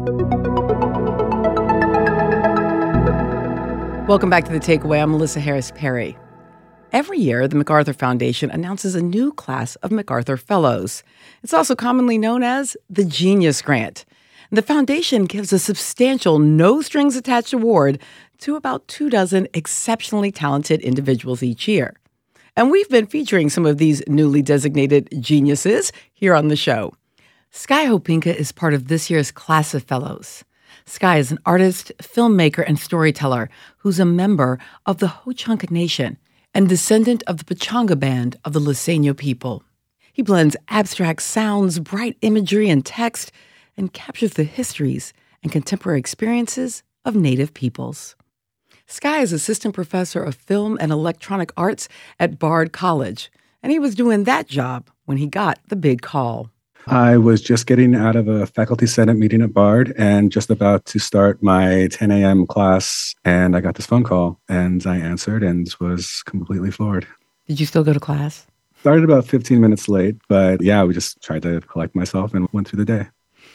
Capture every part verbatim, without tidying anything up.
Welcome back to The Takeaway. I'm Melissa Harris Perry. Every year, the MacArthur Foundation announces a new class of MacArthur Fellows. It's also commonly known as the Genius Grant. The foundation gives a substantial no-strings-attached award to about two dozen exceptionally talented individuals each year. And we've been featuring some of these newly designated geniuses here on the show. Sky Hopinka is part of this year's class of fellows. Sky is an artist, filmmaker, and storyteller who's a member of the Ho-Chunk Nation and descendant of the Pechanga Band of the Liseño people. He blends abstract sounds, bright imagery, and text, and captures the histories and contemporary experiences of Native peoples. Sky is assistant professor of film and electronic arts at Bard College, and he was doing that job when he got the big call. I was just getting out of a faculty senate meeting at Bard and just about to start my ten a.m. class, and I got this phone call, and I answered and was completely floored. Did you still go to class? Started about fifteen minutes late, but yeah, we just tried to collect myself and went through the day.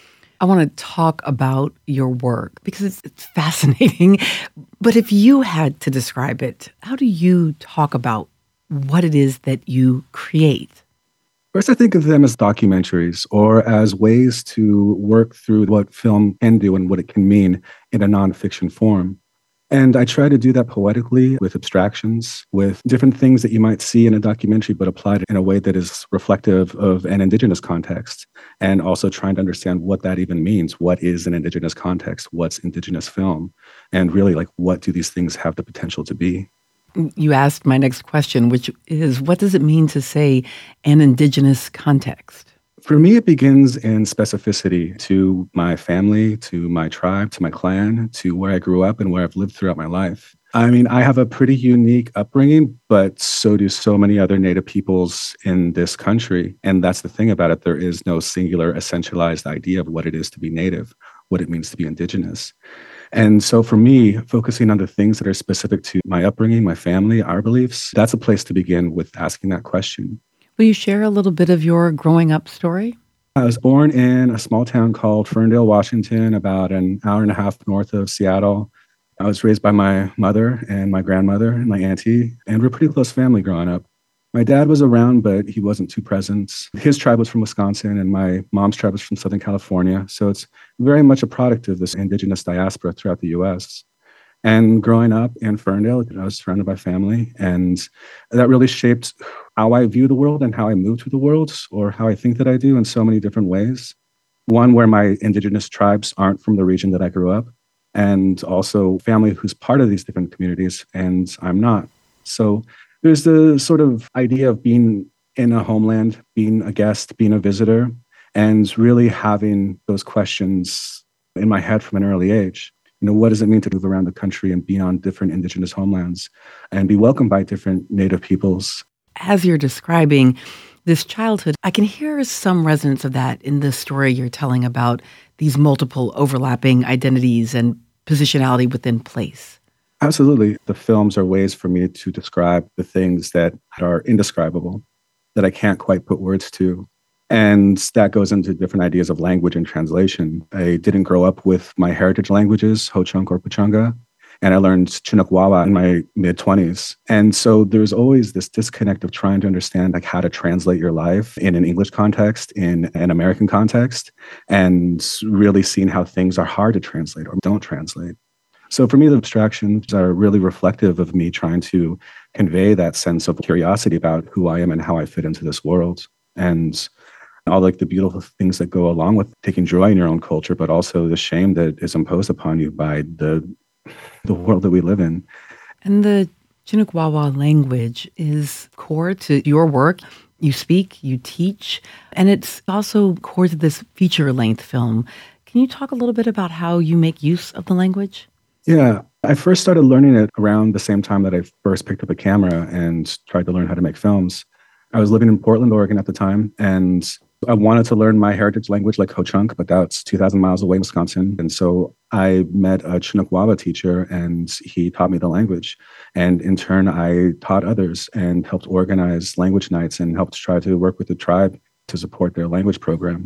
I want to talk about your work because it's, it's fascinating, but if you had to describe it, how do you talk about what it is that you create? First, I think of them as documentaries or as ways to work through what film can do and what it can mean in a nonfiction form. And I try to do that poetically with abstractions, with different things that you might see in a documentary, but applied in a way that is reflective of an Indigenous context, and also trying to understand what that even means. What is an Indigenous context? What's Indigenous film? And really, like, what do these things have the potential to be? You asked my next question, which is, what does it mean to say an Indigenous context? For me, it begins in specificity to my family, to my tribe, to my clan, to where I grew up and where I've lived throughout my life. I mean, I have a pretty unique upbringing, but so do so many other Native peoples in this country. And that's the thing about it. There is no singular essentialized idea of what it is to be Native, what it means to be Indigenous. And so for me, focusing on the things that are specific to my upbringing, my family, our beliefs, that's a place to begin with asking that question. Will you share a little bit of your growing up story? I was born in a small town called Ferndale, Washington, about an hour and a half north of Seattle. I was raised by my mother and my grandmother and my auntie, and we're a pretty close family growing up. My dad was around, but he wasn't too present. His tribe was from Wisconsin, and my mom's tribe was from Southern California. So it's very much a product of this Indigenous diaspora throughout the U S. And growing up in Ferndale, I was surrounded by family, and that really shaped how I view the world and how I move through the world, or how I think that I do in so many different ways. One, where my Indigenous tribes aren't from the region that I grew up, and also family who's part of these different communities, and I'm not. So there's the sort of idea of being in a homeland, being a guest, being a visitor, and really having those questions in my head from an early age. You know, what does it mean to move around the country and be on different Indigenous homelands and be welcomed by different Native peoples? As you're describing this childhood, I can hear some resonance of that in the story you're telling about these multiple overlapping identities and positionality within place. Absolutely. The films are ways for me to describe the things that are indescribable, that I can't quite put words to. And that goes into different ideas of language and translation. I didn't grow up with my heritage languages, Ho-Chunk or Pechanga, and I learned Chinook Wawa in my mid-twenties. And so there's always this disconnect of trying to understand like how to translate your life in an English context, in an American context, and really seeing how things are hard to translate or don't translate. So for me, the abstractions are really reflective of me trying to convey that sense of curiosity about who I am and how I fit into this world. And all like the beautiful things that go along with taking joy in your own culture, but also the shame that is imposed upon you by the the world that we live in. And the Chinook Wawa language is core to your work. You speak, you teach, and it's also core to this feature-length film. Can you talk a little bit about how you make use of the language? Yeah, I first started learning it around the same time that I first picked up a camera and tried to learn how to make films. I was living in Portland, Oregon at the time, and I wanted to learn my heritage language like Ho-Chunk, but that's two thousand miles away in Wisconsin. And so I met a Chinook Wawa teacher, and he taught me the language. And in turn, I taught others and helped organize language nights and helped try to work with the tribe to support their language program.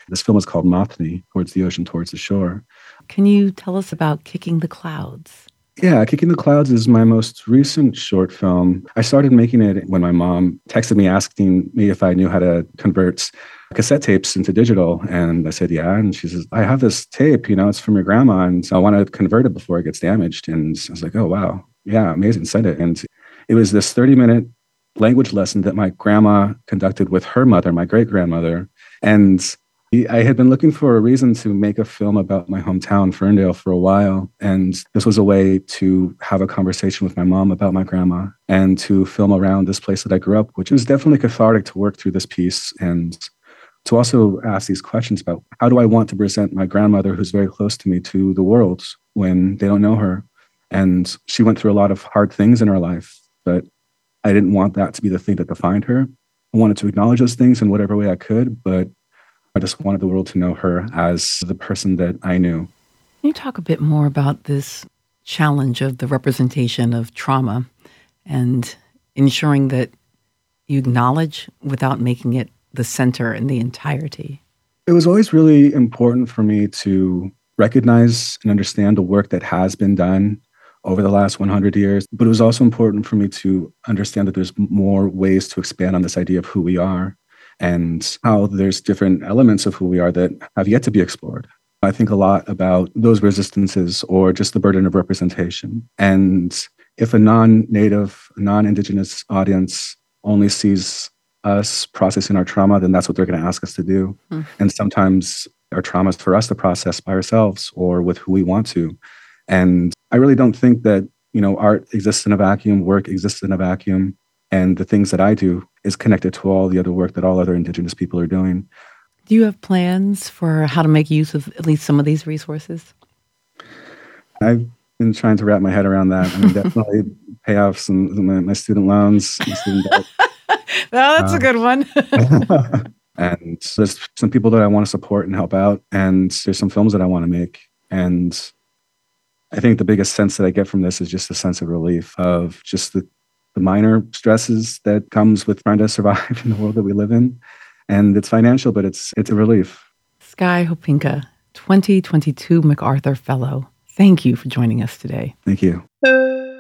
This film is called Mothni, Towards the Ocean, Towards the Shore. Can you tell us about Kicking the Clouds? Yeah, Kicking the Clouds is my most recent short film. I started making it when my mom texted me asking me if I knew how to convert cassette tapes into digital. And I said, yeah. And she says, I have this tape, you know, it's from your grandma, and so I want to convert it before it gets damaged. And I was like, oh, wow. Yeah, amazing. Send it. And it was this thirty minute language lesson that my grandma conducted with her mother, my great grandmother. And I had been looking for a reason to make a film about my hometown, Ferndale, for a while. And this was a way to have a conversation with my mom about my grandma and to film around this place that I grew up, which was definitely cathartic to work through this piece and to also ask these questions about how do I want to present my grandmother, who's very close to me, to the world when they don't know her. And she went through a lot of hard things in her life, but I didn't want that to be the thing that defined her. I wanted to acknowledge those things in whatever way I could, but I just wanted the world to know her as the person that I knew. Can you talk a bit more about this challenge of the representation of trauma and ensuring that you acknowledge without making it the center and the entirety? It was always really important for me to recognize and understand the work that has been done over the last one hundred years. But it was also important for me to understand that there's more ways to expand on this idea of who we are and how there's different elements of who we are that have yet to be explored. I think a lot about those resistances or just the burden of representation. And if a non-native, non-Indigenous audience only sees us processing our trauma, then that's what they're going to ask us to do. Mm. And sometimes our trauma is for us to process by ourselves or with who we want to. And I really don't think that, you know, art exists in a vacuum, work exists in a vacuum, and the things that I do is connected to all the other work that all other Indigenous people are doing. Do you have plans for how to make use of at least some of these resources? I've been trying to wrap my head around that. I mean, definitely pay off some of my, my student loans. My student debt. No, that's uh, a good one. And there's some people that I want to support and help out. And there's some films that I want to make. And I think the biggest sense that I get from this is just a sense of relief of just the, the minor stresses that comes with trying to survive in the world that we live in. And it's financial, but it's it's a relief. Sky Hopinka, twenty twenty-two MacArthur Fellow. Thank you for joining us today. Thank you.